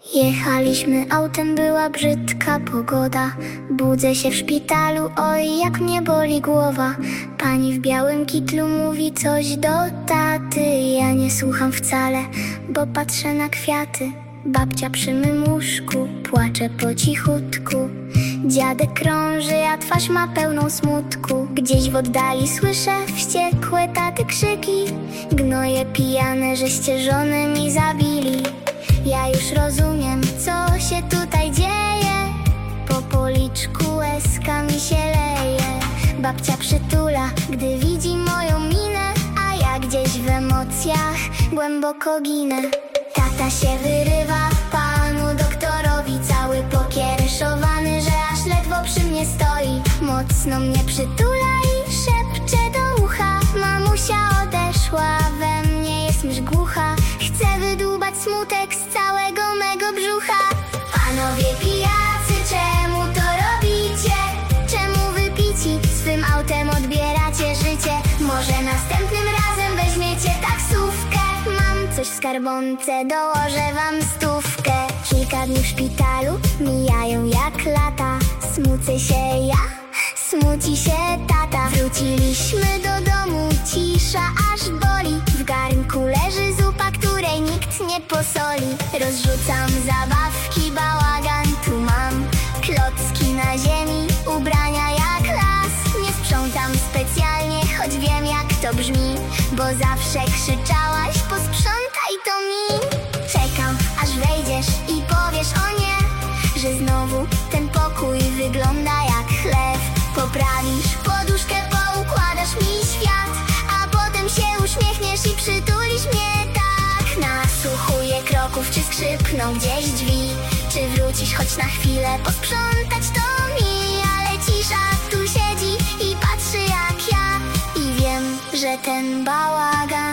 Jechaliśmy autem, była brzydka pogoda. Budzę się w szpitalu, oj jak mnie boli głowa. Pani w białym kitlu mówi coś do taty. Ja nie słucham wcale, bo patrzę na kwiaty. Babcia przy mym łóżku płacze po cichutku. Dziadek krąży, a twarz ma pełną smutku. Gdzieś w oddali słyszę wściekłe taty krzyki. Gnoje pijane, żeście żonę mi zabili. Ja już rozumiem, co się tutaj dzieje. Po policzku łezka mi się leje. Babcia przytula, gdy widzi moją minę, a ja gdzieś w emocjach głęboko ginę. Tata się wyrywa panu doktorowi, cały pokiereszowany, że aż ledwo przy mnie stoi. Mocno mnie przytula i szepcze do ucha. Mamusia odeszła, we mnie jest mysz głucha. Chcę wydłubać smutek z całego mego brzucha. Panowie pijacy, czemu to robicie? Czemu wy pici swym autem odbieracie życie? Może następnym razem weźmiecie taksówkę. Mam coś w skarbonce, dołożę wam 100. Kilka dni w szpitalu mijają jak lata. Smucę się ja, smuci się tata. Wróciliśmy do domu, cisza aż boli. W garnku leży zupa, której nikt nie posoli. Rozrzucam zabawki, bałagan tu mam. Klocki na ziemi, ubrania jak las. Nie sprzątam specjalnie, choć wiem jak to brzmi, bo zawsze krzyczałaś: posprzątaj to mi. Czekam aż wejdziesz i powiesz o nie, że znowu ten pokój wygląda jak chleb. Poprawisz poduszkę, poukładasz mi świat, a potem się uśmiechniesz i przytulisz mnie tak. Nasłuchuję kroków, czy skrzypną gdzieś drzwi, czy wrócisz choć na chwilę posprzątać to mi. Ale cisza tu siedzi i patrzy jak ja, i wiem, że ten bałagan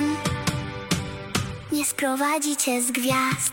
nie sprowadzi cię z gwiazd.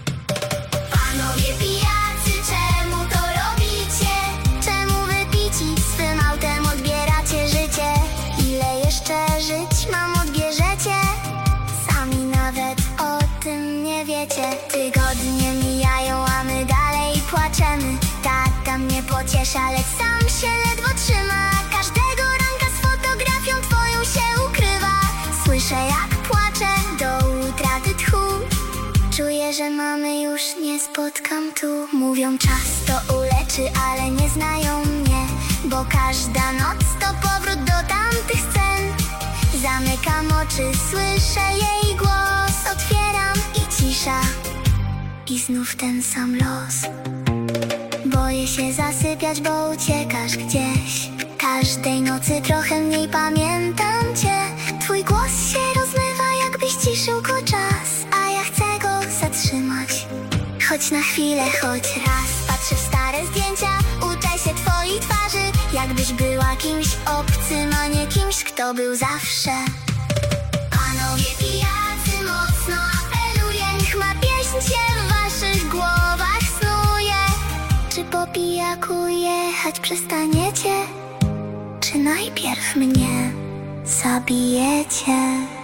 Panowie pijacy, czemu to robicie? Czemu wy pici swym autem odbieracie życie? Ile jeszcze żyć mam odbierzecie? Sami nawet o tym nie wiecie. Tygodnie mijają, a my dalej płaczemy. Tata mnie pociesza, lecz sam się ledwo trzyma. Każdego ranka z fotografią twoją się ukrywa. Słyszę jak płacze do utraty tchu. Czuję, że mamy już nie spotkam tu. Mówią czas to uleczy, ale nie znają mnie, bo każda noc to powrót do tamtych scen. Zamykam oczy, słyszę jej głos. Otwieram i cisza, i znów ten sam los. Boję się zasypiać, bo uciekasz gdzieś. Każdej nocy trochę mniej pamiętam cię. Twój głos się rozmywa, jakbyś ciszył go czas, a ja chcę go zatrzymać. Choć na chwilę, choć raz. Patrzę w stare zdjęcia, uczę się twojej twarzy, jakbyś była kimś obcym, a nie kimś, kto był zawsze. Panowie pijacy, mocno apeluję, niech ma pieśń się w waszych głowach snuje. Czy po pijaku jechać przestaniecie? Czy najpierw mnie zabijecie?